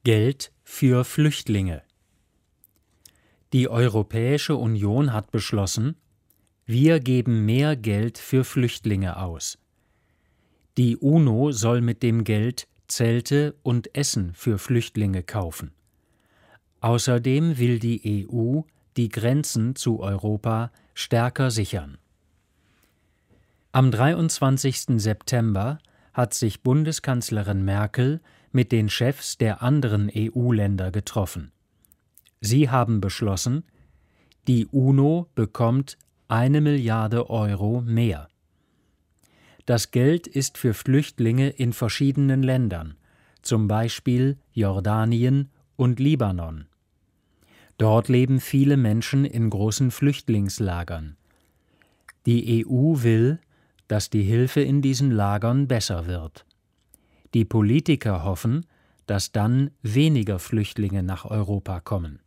Geld für Flüchtlinge. Die Europäische Union hat beschlossen, wir geben mehr Geld für Flüchtlinge aus. Die UNO soll mit dem Geld Zelte und Essen für Flüchtlinge kaufen. Außerdem will die EU die Grenzen zu Europa stärker sichern. Am 23. September hat sich Bundeskanzlerin Merkel mit den Chefs der anderen EU-Länder getroffen. Sie haben beschlossen, die UNO bekommt 1 Milliarde Euro mehr. Das Geld ist für Flüchtlinge in verschiedenen Ländern, zum Beispiel Jordanien und Libanon. Dort leben viele Menschen in großen Flüchtlingslagern. Die EU will, dass die Hilfe in diesen Lagern besser wird. Die Politiker hoffen, dass dann weniger Flüchtlinge nach Europa kommen.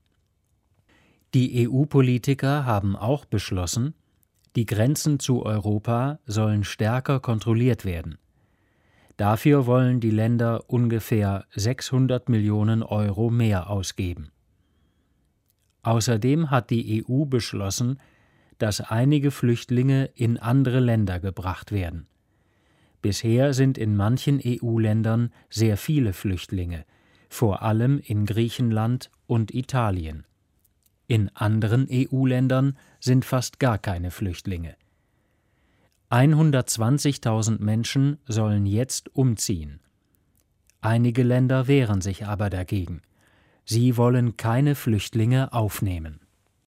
Die EU-Politiker haben auch beschlossen, die Grenzen zu Europa sollen stärker kontrolliert werden. Dafür wollen die Länder ungefähr 600 Millionen Euro mehr ausgeben. Außerdem hat die EU beschlossen, dass einige Flüchtlinge in andere Länder gebracht werden. Bisher sind in manchen EU-Ländern sehr viele Flüchtlinge, vor allem in Griechenland und Italien. In anderen EU-Ländern sind fast gar keine Flüchtlinge. 120.000 Menschen sollen jetzt umziehen. Einige Länder wehren sich aber dagegen. Sie wollen keine Flüchtlinge aufnehmen.